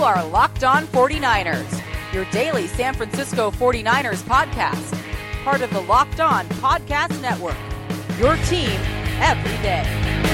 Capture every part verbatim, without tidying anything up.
are Locked On forty-niners, your daily San Francisco forty-niners podcast, part of the Locked On Podcast Network, your team every day.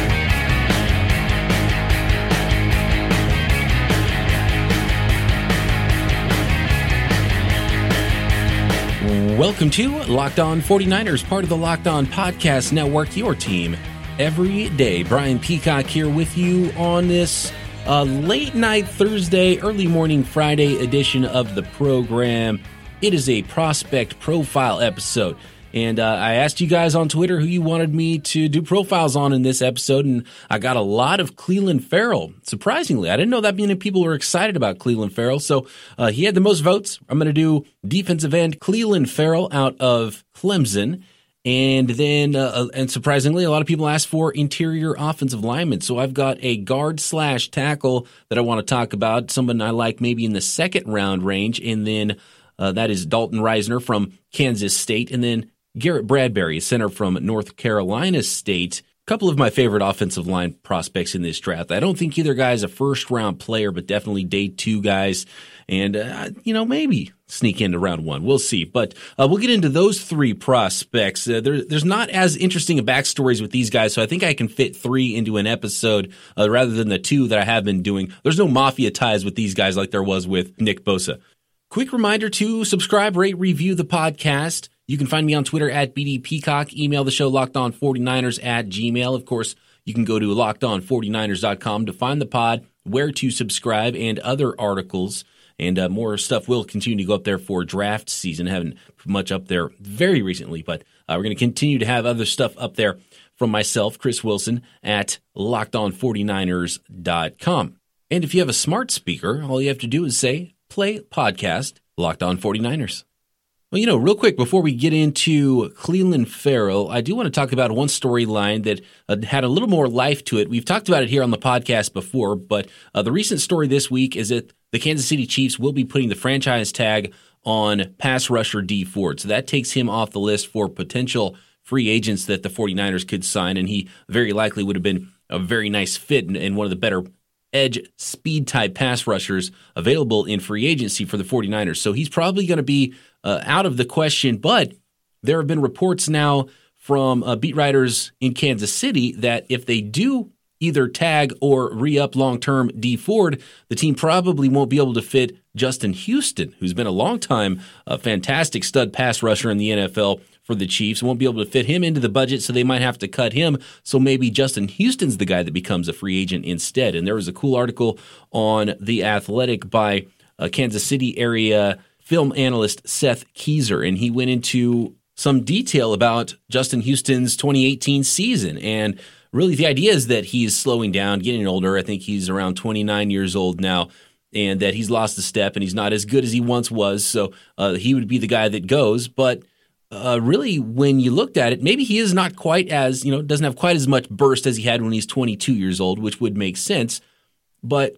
Welcome to Locked On forty-niners, part of the Locked On Podcast Network, your team every day. Brian Peacock here with you on this uh, late night Thursday, early morning Friday edition of the program. It is a prospect profile episode. And uh, I asked you guys on Twitter who you wanted me to do profiles on in this episode, and I got a lot of Clelin Ferrell. Surprisingly, I didn't know that many people were excited about Clelin Ferrell, so uh, he had the most votes. I'm going to do defensive end Clelin Ferrell out of Clemson, and then, uh, and surprisingly, a lot of people asked for interior offensive linemen. So I've got a guard slash tackle that I want to talk about, someone I like maybe in the second round range, and then uh, that is Dalton Risner from Kansas State, and then Garrett Bradbury, a center from North Carolina State. A couple of my favorite offensive line prospects in this draft. I don't think either guy is a first-round player, but definitely day two guys. And, uh, you know, maybe sneak into round one. We'll see. But uh, we'll get into those three prospects. Uh, there, there's not as interesting a backstories with these guys, so I think I can fit three into an episode uh, rather than the two that I have been doing. There's no mafia ties with these guys like there was with Nick Bosa. Quick reminder to subscribe, rate, review the podcast. You can find me on Twitter at B D Peacock. Email the show locked on forty-niners at gmail. Of course, you can go to locked on forty-niners dot com to find the pod, where to subscribe, and other articles. And uh, more stuff will continue to go up there for draft season. I haven't put much up there very recently, but uh, we're going to continue to have other stuff up there from myself, Chris Wilson, at locked on forty-niners dot com. And if you have a smart speaker, all you have to do is say, play podcast Locked On forty-niners. Well, you know, real quick, before we get into Clelin Ferrell, I do want to talk about one storyline that uh, had a little more life to it. We've talked about it here on the podcast before, but uh, the recent story this week is that the Kansas City Chiefs will be putting the franchise tag on pass rusher Dee Ford. So that takes him off the list for potential free agents that the forty-niners could sign, and he very likely would have been a very nice fit and, and one of the better edge speed-type pass rushers available in free agency for the forty-niners. So he's probably going to be uh, out of the question, but there have been reports now from uh, beat writers in Kansas City that if they do either tag or re-up long-term Dee Ford, the team probably won't be able to fit Justin Houston, who's been a long-time uh, fantastic stud pass rusher in the N F L for the Chiefs. Won't be able to fit him into the budget, so they might have to cut him. So maybe Justin Houston's the guy that becomes a free agent instead. And there was a cool article on The Athletic by uh, Kansas City area film analyst Seth Keyser, and he went into some detail about Justin Houston's twenty eighteen season. And really the idea is that he's slowing down, getting older. I think he's around twenty-nine years old now, and that he's lost a step and he's not as good as he once was. So uh, he would be the guy that goes. But uh, really, when you looked at it, maybe he is not quite as, you know, doesn't have quite as much burst as he had when he's twenty-two years old, which would make sense. But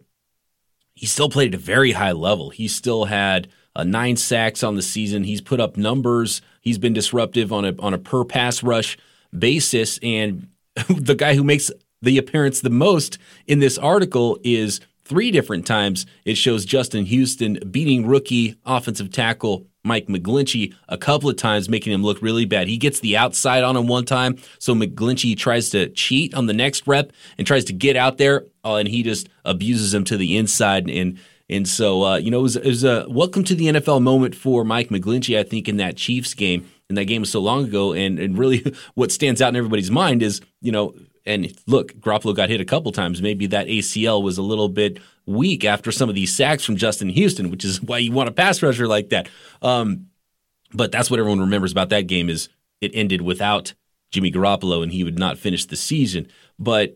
he still played at a very high level. He still had uh, nine sacks on the season. He's put up numbers. He's been disruptive on a on a per pass rush basis. And the guy who makes the appearance the most in this article is three different times it shows Justin Houston beating rookie offensive tackle Mike McGlinchey a couple of times, making him look really bad. He gets the outside on him one time, so McGlinchey tries to cheat on the next rep and tries to get out there, uh, and he just abuses him to the inside. And and so, uh, you know, it was, it was a welcome to the N F L moment for Mike McGlinchey, I think, in that Chiefs game. And that game was so long ago, and, and really what stands out in everybody's mind is, you know, and look, Garoppolo got hit a couple times. Maybe that A C L was a little bit weak after some of these sacks from Justin Houston, which is why you want a pass rusher like that. Um, but that's what everyone remembers about that game is it ended without Jimmy Garoppolo, and he would not finish the season. But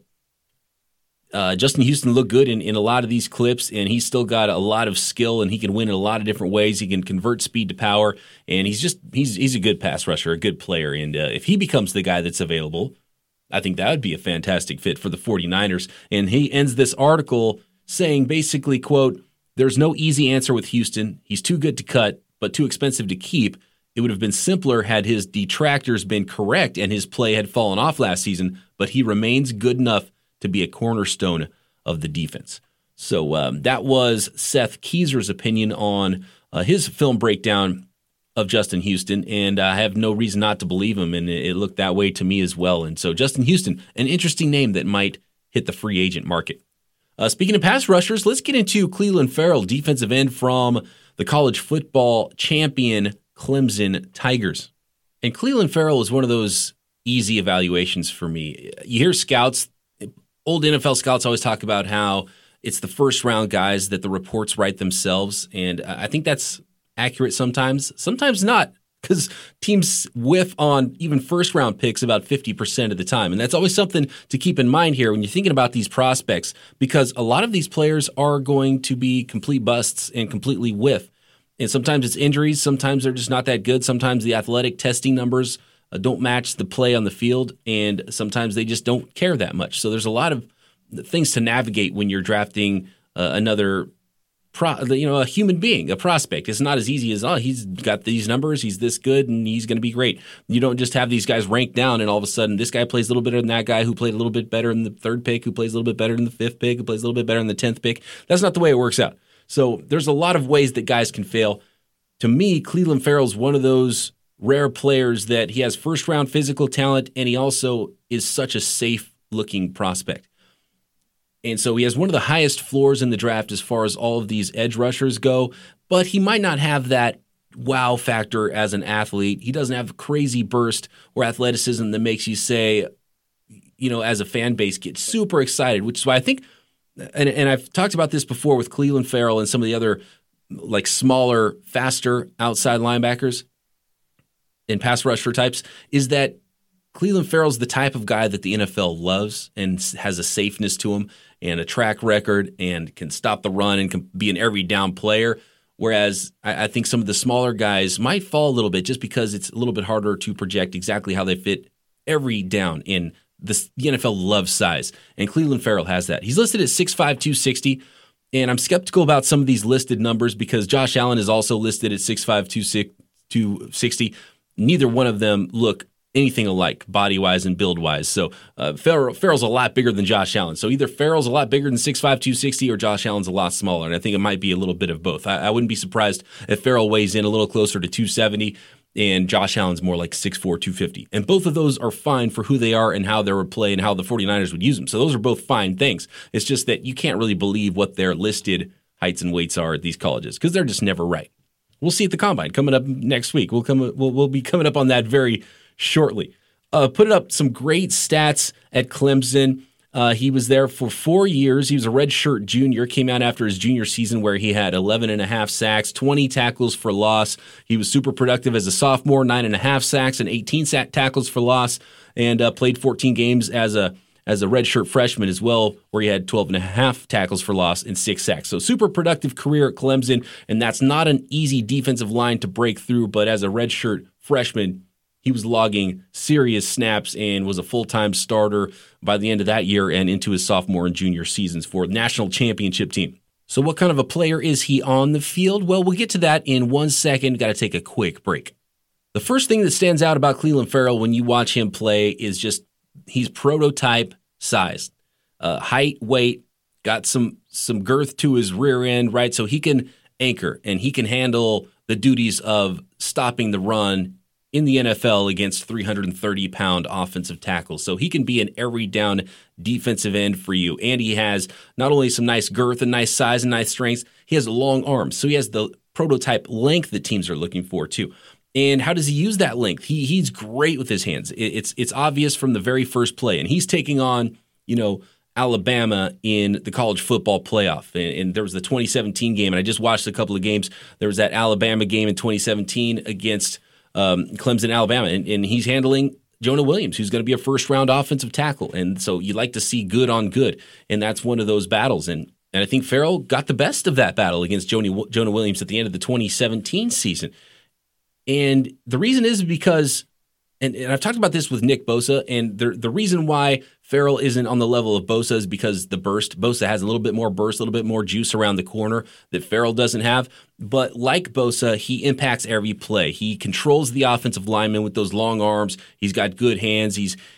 uh, Justin Houston looked good in, in a lot of these clips, and he's still got a lot of skill, and he can win in a lot of different ways. He can convert speed to power, and he's just he's he's a good pass rusher, a good player. And uh, if he becomes the guy that's available, I think that would be a fantastic fit for the forty-niners. And he ends this article saying basically, quote, "There's no easy answer with Houston. He's too good to cut, but too expensive to keep. It would have been simpler had his detractors been correct and his play had fallen off last season, but he remains good enough to be a cornerstone of the defense." So um, that was Seth Keyser's opinion on uh, his film breakdown of Justin Houston, and I have no reason not to believe him, and it looked that way to me as well. And so Justin Houston, an interesting name that might hit the free agent market. Uh, speaking of pass rushers, let's get into Clelin Ferrell, defensive end from the college football champion Clemson Tigers. And Clelin Ferrell is one of those easy evaluations for me. You hear scouts, old N F L scouts always talk about how it's the first round guys that the reports write themselves. And I think that's accurate sometimes, sometimes not, because teams whiff on even first round picks about fifty percent of the time. And that's always something to keep in mind here when you're thinking about these prospects, because a lot of these players are going to be complete busts and completely whiff. And sometimes it's injuries. Sometimes they're just not that good. Sometimes the athletic testing numbers uh, don't match the play on the field. And sometimes they just don't care that much. So there's a lot of things to navigate when you're drafting uh, another, pro, you know, a human being, a prospect. It's not as easy as, oh, he's got these numbers, he's this good, and he's going to be great. You don't just have these guys ranked down, and all of a sudden this guy plays a little better than that guy who played a little bit better in the third pick, who plays a little bit better in the fifth pick, who plays a little bit better in the tenth pick. That's not the way it works out. So there's a lot of ways that guys can fail. To me, Clelin Ferrell's one of those rare players that he has first-round physical talent, and he also is such a safe-looking prospect. And so he has one of the highest floors in the draft as far as all of these edge rushers go, but he might not have that wow factor as an athlete. He doesn't have crazy burst or athleticism that makes you say, you know, as a fan base, get super excited, which is why I think, and, and I've talked about this before with Clelin Ferrell and some of the other like smaller, faster outside linebackers and pass rusher types, is that Clelin Ferrell's the type of guy that the N F L loves and has a safeness to him and a track record and can stop the run and can be an every down player. Whereas I, I think some of the smaller guys might fall a little bit just because it's a little bit harder to project exactly how they fit every down in this. The N F L loves size, and Clelin Ferrell has that. He's listed at six five, two sixty, and I'm skeptical about some of these listed numbers because Josh Allen is also listed at six five, two sixty. Neither one of them look anything alike body-wise and build-wise. So uh, Ferrell, Ferrell's a lot bigger than Josh Allen. So either Ferrell's a lot bigger than six five, two sixty or Josh Allen's a lot smaller. And I think it might be a little bit of both. I, I wouldn't be surprised if Ferrell weighs in a little closer to two seventy and Josh Allen's more like six four, two fifty. And both of those are fine for who they are and how they would play and how the 49ers would use them. So those are both fine things. It's just that you can't really believe what their listed heights and weights are at these colleges because they're just never right. We'll see at the Combine coming up next week. We'll come. We'll, we'll be coming up on that very shortly. Uh, put up some great stats at Clemson. Uh, he was there for four years. He was a redshirt junior, came out after his junior season where he had eleven and a half sacks, twenty tackles for loss. He was super productive as a sophomore, nine and a half sacks and eighteen sack tackles for loss, and uh, played fourteen games as a as a redshirt freshman as well, where he had twelve and a half tackles for loss and six sacks. So super productive career at Clemson, and that's not an easy defensive line to break through, but as a redshirt freshman, he was logging serious snaps and was a full-time starter by the end of that year and into his sophomore and junior seasons for the national championship team. So what kind of a player is he on the field? Well, we'll get to that in one second. Got to take a quick break. The first thing that stands out about Clelin Ferrell when you watch him play is just he's prototype size. Uh, height, weight, got some some girth to his rear end, right? So he can anchor and he can handle the duties of stopping the run in the N F L against three hundred thirty pound offensive tackles. So he can be an every down defensive end for you. And he has not only some nice girth and nice size and nice strengths, he has long arms. So he has the prototype length that teams are looking for too. And how does he use that length? He he's great with his hands. It's it's obvious from the very first play. And he's taking on, you know, Alabama in the college football playoff. And, and there was the twenty seventeen game, and I just watched a couple of games. There was that Alabama game in twenty seventeen against Um, Clemson, Alabama, and, and he's handling Jonah Williams, who's going to be a first-round offensive tackle. And so you like to see good on good, and that's one of those battles. And and I think Ferrell got the best of that battle against Jonah, Jonah Williams at the end of the twenty seventeen season. And the reason is because, and, and I've talked about this with Nick Bosa, and the, the reason why Ferrell isn't on the level of Bosa is because the burst, Bosa has a little bit more burst, a little bit more juice around the corner that Ferrell doesn't have. But like Bosa, he impacts every play. He controls the offensive lineman with those long arms. He's got good hands. He's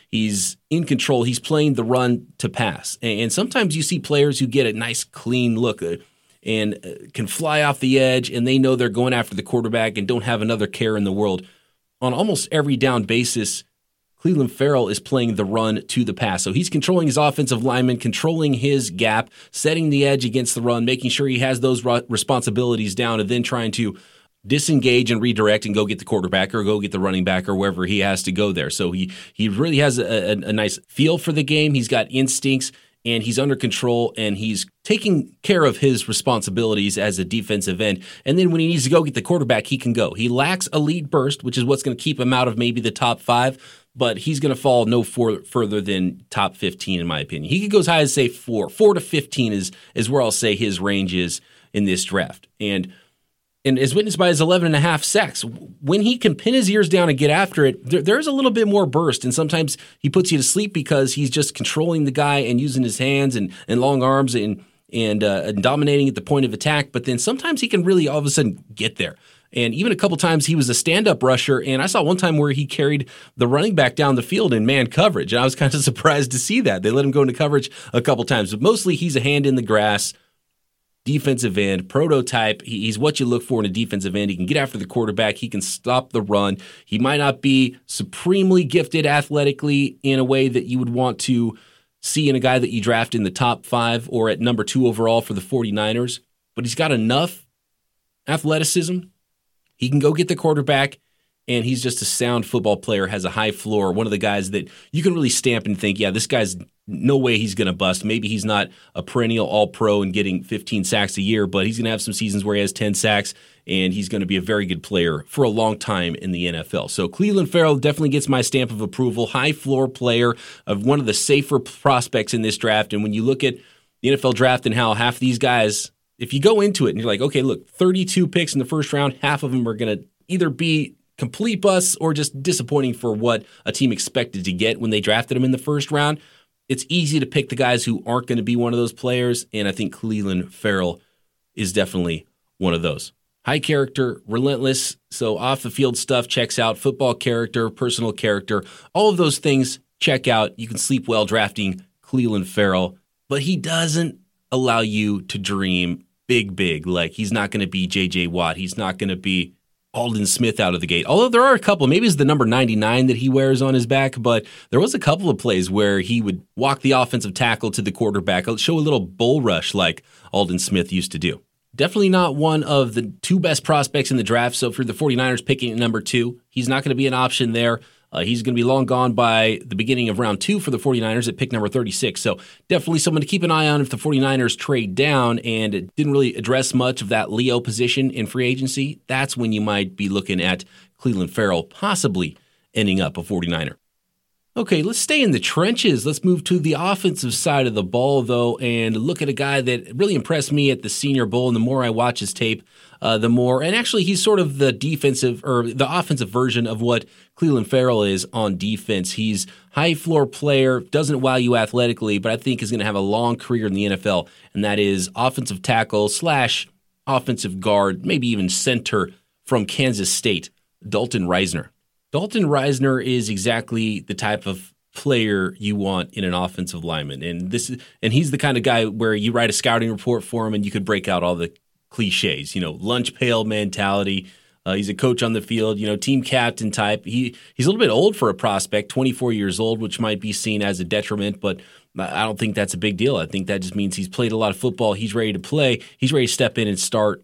He's in control. He's playing the run to pass. And, and sometimes you see players who get a nice, clean look uh, and uh, can fly off the edge, and they know they're going after the quarterback and don't have another care in the world. On almost every down basis, Clelin Ferrell is playing the run to the pass. So he's controlling his offensive lineman, controlling his gap, setting the edge against the run, making sure he has those responsibilities down, and then trying to disengage and redirect and go get the quarterback or go get the running back or wherever he has to go there. So he he really has a, a, a nice feel for the game. He's got instincts, and he's under control, and he's taking care of his responsibilities as a defensive end. And then when he needs to go get the quarterback, he can go. He lacks elite burst, which is what's going to keep him out of maybe the top five, but he's going to fall no for, further than top fifteen, in my opinion. He could go as high as, say, four. Four to fifteen is, is where I'll say his range is in this draft. And And as witnessed by his eleven and a half sacks, when he can pin his ears down and get after it, there, there's a little bit more burst. And sometimes he puts you to sleep because he's just controlling the guy and using his hands and, and long arms and and, uh, and dominating at the point of attack. But then sometimes he can really all of a sudden get there. And even a couple times he was a stand-up rusher. And I saw one time where he carried the running back down the field in man coverage. And I was kind of surprised to see that. They let him go into coverage a couple times. But mostly he's a hand in the grass, defensive end, prototype. He's what you look for in a defensive end. He can get after the quarterback. He can stop the run. He might not be supremely gifted athletically in a way that you would want to see in a guy that you draft in the top five or at number two overall for the 49ers, but he's got enough athleticism. He can go get the quarterback, and he's just a sound football player, has a high floor, one of the guys that you can really stamp and think, yeah, this guy's no way he's going to bust. Maybe he's not a perennial all-pro and getting fifteen sacks a year, but he's going to have some seasons where he has ten sacks, and he's going to be a very good player for a long time in the N F L. So Clelin Ferrell definitely gets my stamp of approval. High-floor player, of one of the safer prospects in this draft. And when you look at the N F L draft and how half these guys, if you go into it and you're like, okay, look, thirty-two picks in the first round, half of them are going to either be complete busts or just disappointing for what a team expected to get when they drafted him in the first round. It's easy to pick the guys who aren't going to be one of those players, and I think Clelin Ferrell is definitely one of those. High character, relentless, so off-the-field stuff checks out, football character, personal character, all of those things check out. You can sleep well drafting Clelin Ferrell, but he doesn't allow you to dream big, big. Like, he's not going to be J J Watt. He's not going to be Aldon Smith out of the gate. Although there are a couple, maybe it's the number ninety-nine that he wears on his back, but there was a couple of plays where he would walk the offensive tackle to the quarterback, show a little bull rush like Aldon Smith used to do. Definitely not one of the two best prospects in the draft. So for the 49ers picking at number two, he's not going to be an option there. Uh, he's going to be long gone by the beginning of round two for the 49ers at pick number thirty-six. So definitely someone to keep an eye on if the 49ers trade down, and it didn't really address much of that Leo position in free agency. That's when you might be looking at Clelin Ferrell possibly ending up a 49er. Okay, let's stay in the trenches. Let's move to the offensive side of the ball, though, and look at a guy that really impressed me at the Senior Bowl. And the more I watch his tape, uh, the more, and actually he's sort of the defensive or the offensive version of what Clelin Ferrell is on defense. He's high floor player, doesn't wow you athletically, but I think is going to have a long career in the N F L, and that is offensive tackle slash offensive guard, maybe even center from Kansas State, Dalton Risner. Dalton Risner is exactly the type of player you want in an offensive lineman. And this is, and he's the kind of guy where you write a scouting report for him and you could break out all the cliches, you know, lunch pail mentality. Uh, he's a coach on the field, you know, team captain type. He he's a little bit old for a prospect, twenty-four years old, which might be seen as a detriment, but I don't think that's a big deal. I think that just means he's played a lot of football. He's ready to play. He's ready to step in and start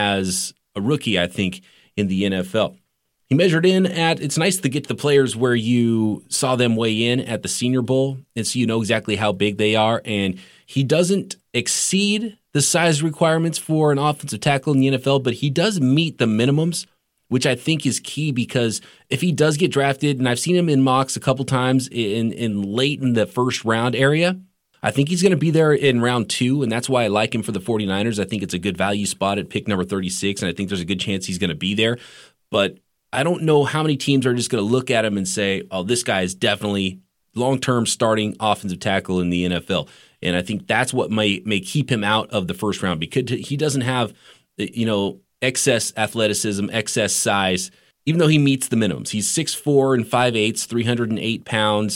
as a rookie, I think, in the N F L. He measured in at, it's nice to get the players where you saw them weigh in at the Senior Bowl, and so you know exactly how big they are. And he doesn't exceed the size requirements for an offensive tackle in the N F L, but he does meet the minimums, which I think is key, because if he does get drafted, and I've seen him in mocks a couple times in, in late in the first round area, I think he's going to be there in round two, and that's why I like him for the 49ers. I think it's a good value spot at pick number thirty-six, and I think there's a good chance he's going to be there. But I don't know how many teams are just going to look at him and say, oh, this guy is definitely long-term starting offensive tackle in the N F L. And I think that's what may may keep him out of the first round, because he doesn't have, you know, excess athleticism, excess size, even though he meets the minimums. He's six foot four and five eighths, three hundred eight pounds.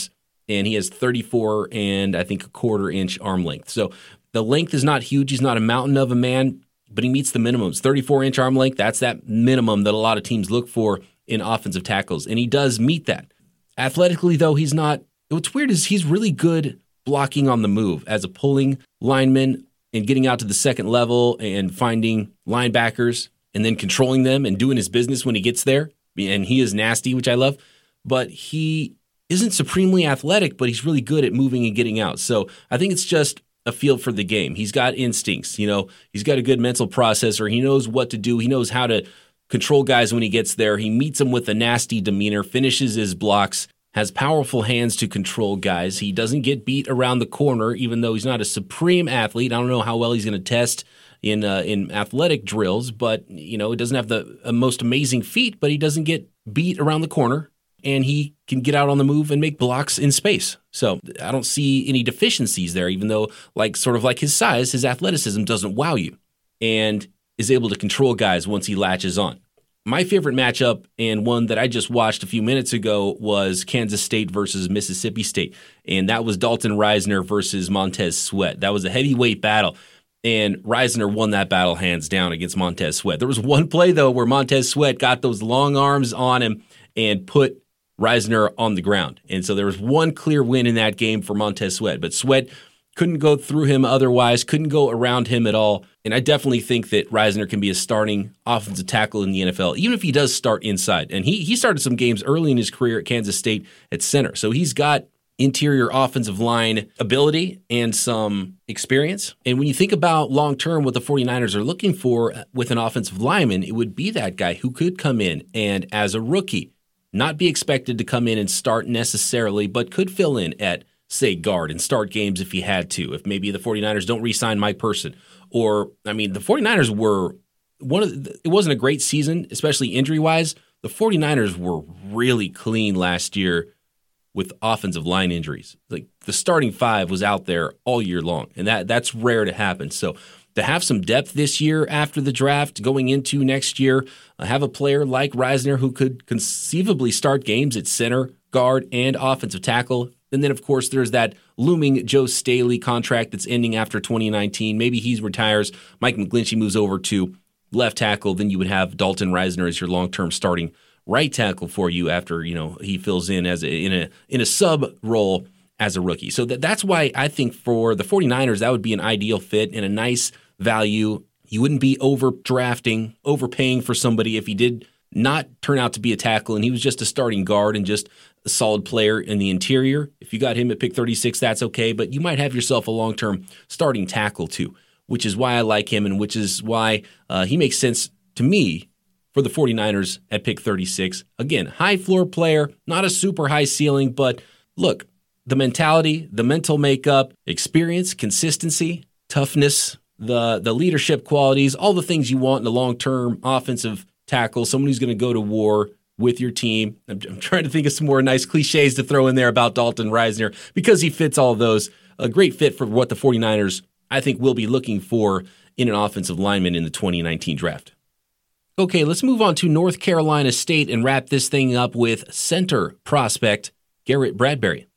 and he has thirty-four and I think a quarter inch arm length. So the length is not huge. He's not a mountain of a man, but he meets the minimums. thirty-four inch arm length, that's that minimum that a lot of teams look for in offensive tackles, and he does meet that. Athletically, though, he's not. What's weird is he's really good blocking on the move as a pulling lineman and getting out to the second level and finding linebackers and then controlling them and doing his business when he gets there. And he is nasty, which I love. But he isn't supremely athletic, but he's really good at moving and getting out. So I think it's just a feel for the game. He's got instincts. You know, he's got a good mental processor. He knows what to do. He knows how to control guys when he gets there. He meets them with a nasty demeanor, finishes his blocks, has powerful hands to control guys. He doesn't get beat around the corner, even though he's not a supreme athlete. I don't know how well he's going to test in uh, in athletic drills, but you know, he doesn't have the uh, most amazing feet, but he doesn't get beat around the corner, and he can get out on the move and make blocks in space. So I don't see any deficiencies there, even though, like sort of like his size, his athleticism doesn't wow you, and is able to control guys once he latches on. My favorite matchup, and one that I just watched a few minutes ago, was Kansas State versus Mississippi State, and that was Dalton Risner versus Montez Sweat. That was a heavyweight battle, and Risner won that battle hands down against Montez Sweat. There was one play, though, where Montez Sweat got those long arms on him and put Risner on the ground, and so there was one clear win in that game for Montez Sweat, but Sweat couldn't go through him otherwise, couldn't go around him at all. And I definitely think that Risner can be a starting offensive tackle in the N F L, even if he does start inside. And he he started some games early in his career at Kansas State at center. So he's got interior offensive line ability and some experience. And when you think about long-term what the 49ers are looking for with an offensive lineman, it would be that guy who could come in and, as a rookie, not be expected to come in and start necessarily, but could fill in at, say, guard and start games if he had to, if maybe the 49ers don't re-sign Mike Person. Or, I mean, the 49ers were one of the, it wasn't a great season, especially injury-wise. The 49ers were really clean last year with offensive line injuries. Like, the starting five was out there all year long, and that that's rare to happen. So to have some depth this year after the draft going into next year, uh, have a player like Risner who could conceivably start games at center, guard, and offensive tackle. And then, of course, there's that looming Joe Staley contract that's ending after twenty nineteen. Maybe he retires. Mike McGlinchey moves over to left tackle. Then you would have Dalton Risner as your long-term starting right tackle for you after, you know, he fills in as a, in a in a sub role as a rookie. So that, that's why I think for the 49ers, that would be an ideal fit and a nice value. You wouldn't be overdrafting, overpaying for somebody if he did not turn out to be a tackle and he was just a starting guard and just a solid player in the interior. If you got him at pick thirty-six, that's okay, but you might have yourself a long-term starting tackle too, which is why I like him and which is why uh, he makes sense to me for the 49ers at pick thirty-six. Again, high floor player, not a super high ceiling, but look, the mentality, the mental makeup, experience, consistency, toughness, the, the leadership qualities, all the things you want in a long-term offensive tackle, someone who's going to go to war with your team. I'm, I'm trying to think of some more nice cliches to throw in there about Dalton Risner because he fits all of those. A great fit for what the 49ers, I think, will be looking for in an offensive lineman in the twenty nineteen draft. Okay, let's move on to North Carolina State and wrap this thing up with center prospect Garrett Bradbury.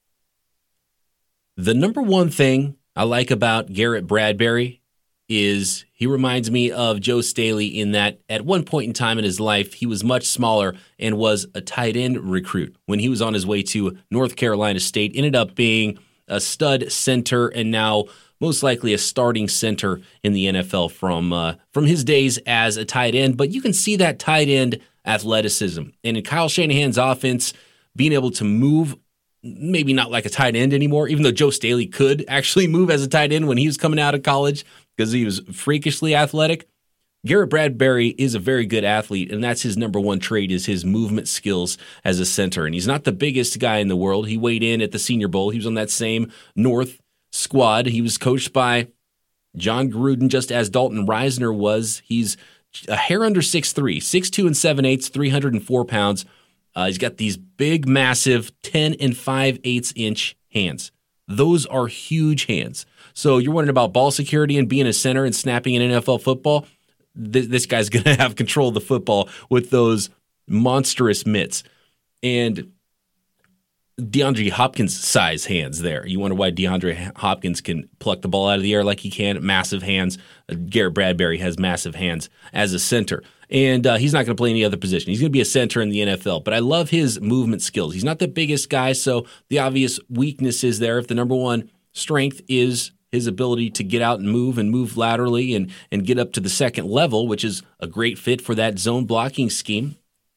The number one thing I like about Garrett Bradbury is he reminds me of Joe Staley in that at one point in time in his life, he was much smaller and was a tight end recruit. When he was on his way to North Carolina State, ended up being a stud center and now most likely a starting center in the N F L from uh, from his days as a tight end. But you can see that tight end athleticism. And in Kyle Shanahan's offense, being able to move, maybe not like a tight end anymore, even though Joe Staley could actually move as a tight end when he was coming out of college because he was freakishly athletic. Garrett Bradbury is a very good athlete, and that's his number one trait is his movement skills as a center. And he's not the biggest guy in the world. He weighed in at the Senior Bowl. He was on that same North squad. He was coached by John Gruden, just as Dalton Risner was. He's a hair under six three, six two and seven eighths, three hundred four pounds. Uh, he's got these big, massive ten and five eighths inch hands. Those are huge hands. So you're wondering about ball security and being a center and snapping in N F L football. Th- this guy's going to have control of the football with those monstrous mitts. And DeAndre Hopkins size hands there. You wonder why DeAndre Hopkins can pluck the ball out of the air like he can. Massive hands. Uh, Garrett Bradbury has massive hands as a center. And uh, he's not going to play any other position. He's going to be a center in the N F L. But I love his movement skills. He's not the biggest guy, so the obvious weakness is there. If the number one strength is his ability to get out and move and move laterally and, and get up to the second level, which is a great fit for that zone blocking scheme,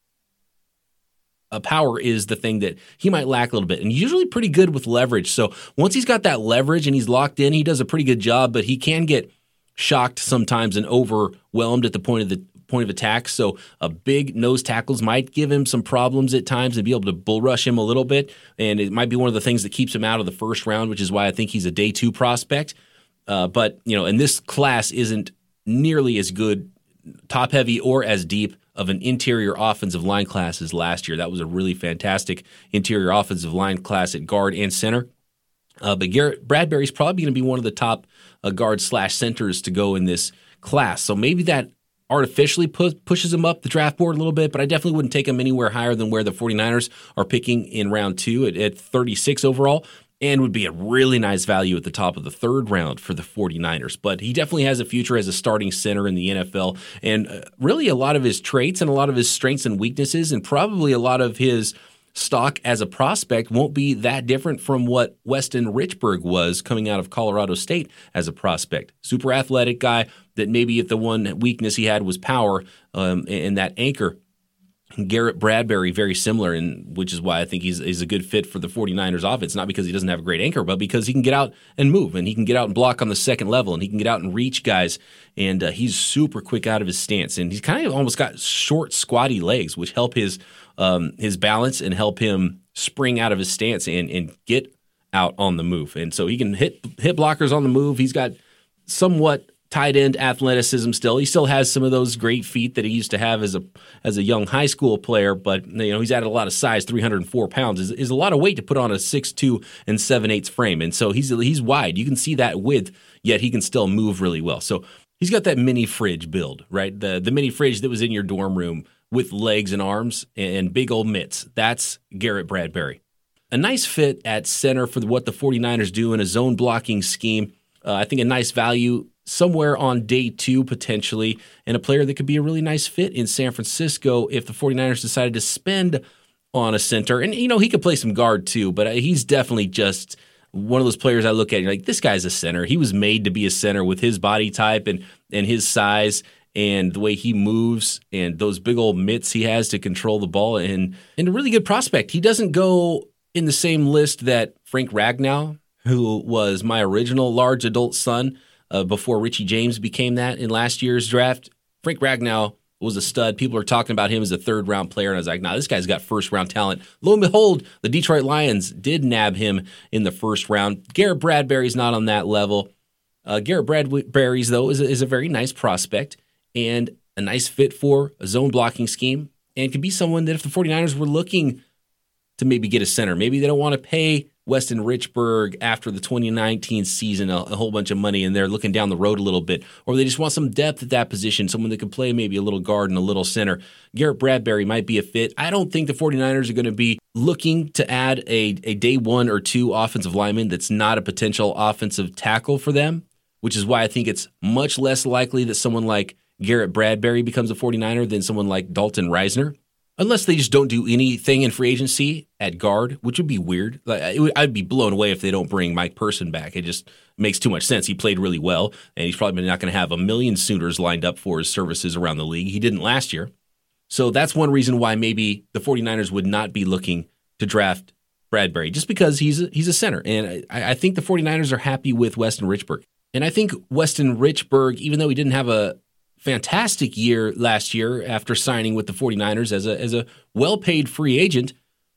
Uh, power is the thing that he might lack a little bit. And he's usually pretty good with leverage. So once he's got that leverage and he's locked in, he does a pretty good job, but he can get shocked sometimes and overwhelmed at the point of the point of attack. So a big nose tackles might give him some problems at times and be able to bull rush him a little bit. And it might be one of the things that keeps him out of the first round, which is why I think he's a day two prospect. Uh, but, you know, and this class isn't nearly as good, top heavy or as deep of an interior offensive line class as last year. That was a really fantastic interior offensive line class at guard and center. Uh, but Garrett Bradbury's probably going to be one of the top uh, guard slash centers to go in this class. So maybe that artificially pu- pushes him up the draft board a little bit, but I definitely wouldn't take him anywhere higher than where the 49ers are picking in round two at, at thirty-six overall, and would be a really nice value at the top of the third round for the 49ers. But he definitely has a future as a starting center in the N F L, and uh, really a lot of his traits and a lot of his strengths and weaknesses and probably a lot of his stock as a prospect won't be that different from what Weston Richburg was coming out of Colorado State as a prospect. Super athletic guy that maybe if the one weakness he had was power um, and that anchor. Garrett Bradbury, very similar, and which is why I think he's, he's a good fit for the 49ers offense, not because he doesn't have a great anchor, but because he can get out and move, and he can get out and block on the second level, and he can get out and reach guys, and uh, he's super quick out of his stance, and he's kind of almost got short, squatty legs, which help his um, his balance and help him spring out of his stance and, and get out on the move. And so he can hit hit blockers on the move. He's got somewhat tight end athleticism still. He still has some of those great feet that he used to have as a as a young high school player, but you know he's added a lot of size. three hundred four pounds is, is a lot of weight to put on a six two and seven eighths frame, and so he's he's wide. You can see that width, yet he can still move really well. So he's got that mini fridge build, right? The the mini fridge that was in your dorm room with legs and arms and big old mitts. That's Garrett Bradbury. A nice fit at center for what the 49ers do in a zone blocking scheme. Uh, I think a nice value somewhere on day two potentially, and a player that could be a really nice fit in San Francisco if the 49ers decided to spend on a center. And, you know, he could play some guard too, but he's definitely just one of those players I look at and you're like, this guy's a center. He was made to be a center with his body type and, and his size and the way he moves and those big old mitts he has to control the ball, and, and a really good prospect. He doesn't go in the same list that Frank Ragnow, who was my original large adult son uh, before Richie James became that in last year's draft. Frank Ragnow was a stud. People are talking about him as a third-round player, and I was like, nah, this guy's got first-round talent. Lo and behold, the Detroit Lions did nab him in the first round. Garrett Bradbury's not on that level. Uh, Garrett Bradbury's, though, is a, is a very nice prospect and a nice fit for a zone blocking scheme, and could be someone that if the 49ers were looking to maybe get a center, maybe they don't want to pay Weston Richburg after the twenty nineteen season a, a whole bunch of money and they're looking down the road a little bit, or they just want some depth at that position, someone that can play maybe a little guard and a little center. Garrett Bradbury might be a fit. I don't think the 49ers are going to be looking to add a, a day one or two offensive lineman that's not a potential offensive tackle for them, which is why I think it's much less likely that someone like Garrett Bradbury becomes a 49er than someone like Dalton Reisner. Unless they just don't do anything in free agency at guard, which would be weird. Like, it would, I'd be blown away if they don't bring Mike Person back. It just makes too much sense. He played really well, and he's probably not going to have a million Sooners lined up for his services around the league. He didn't last year. So that's one reason why maybe the 49ers would not be looking to draft Bradbury, just because he's a, he's a center. And I, I think the 49ers are happy with Weston Richburg. And I think Weston Richburg, even though he didn't have a fantastic year last year after signing with the 49ers as a as a well-paid free agent,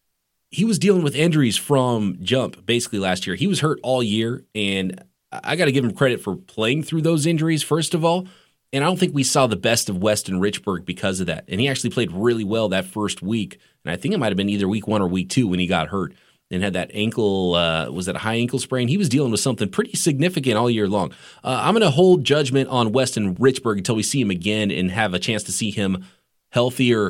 he was dealing with injuries from jump basically last year. He was hurt all year, and I got to give him credit for playing through those injuries, first of all. And I don't think we saw the best of Weston Richburg because of that. And he actually played really well that first week. And I think it might have been either week one or week two when he got hurt and had that ankle, uh, was that a high ankle sprain? He was dealing with something pretty significant all year long. Uh, I'm going to hold judgment on Weston Richburg until we see him again and have a chance to see him healthier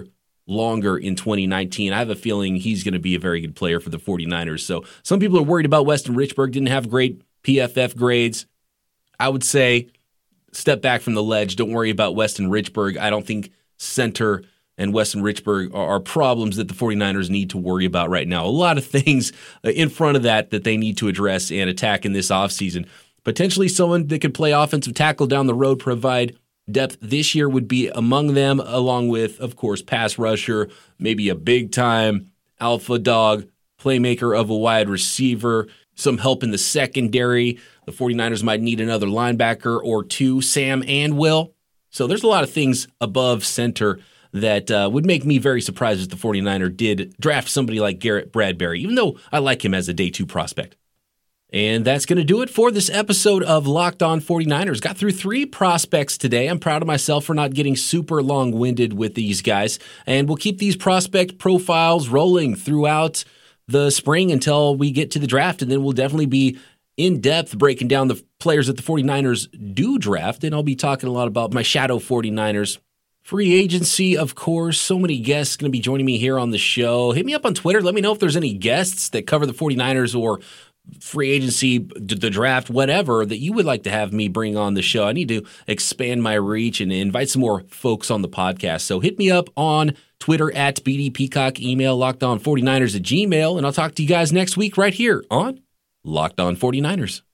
longer in twenty nineteen. I have a feeling he's going to be a very good player for the 49ers. So some people are worried about Weston Richburg, didn't have great P F F grades. I would say step back from the ledge. Don't worry about Weston Richburg. I don't think center and Weston Richburg are, are problems that the 49ers need to worry about right now. A lot of things in front of that that they need to address and attack in this offseason. Potentially someone that could play offensive tackle down the road, provide depth this year would be among them, along with, of course, pass rusher, maybe a big-time alpha dog, playmaker of a wide receiver, some help in the secondary. The 49ers might need another linebacker or two, Sam and Will. So there's a lot of things above center that uh, would make me very surprised if the 49ers did draft somebody like Garrett Bradbury, even though I like him as a day two prospect. And that's going to do it for this episode of Locked On 49ers. Got through three prospects today. I'm proud of myself for not getting super long-winded with these guys. And we'll keep these prospect profiles rolling throughout the spring until we get to the draft. And then we'll definitely be in-depth breaking down the players that the 49ers do draft. And I'll be talking a lot about my shadow 49ers. Free agency, of course. So many guests going to be joining me here on the show. Hit me up on Twitter. Let me know if there's any guests that cover the 49ers or free agency, the draft, whatever, that you would like to have me bring on the show. I need to expand my reach and invite some more folks on the podcast. So hit me up on Twitter at B D Peacock, email lockedon 49ers at gmail, and I'll talk to you guys next week right here on Locked On 49ers.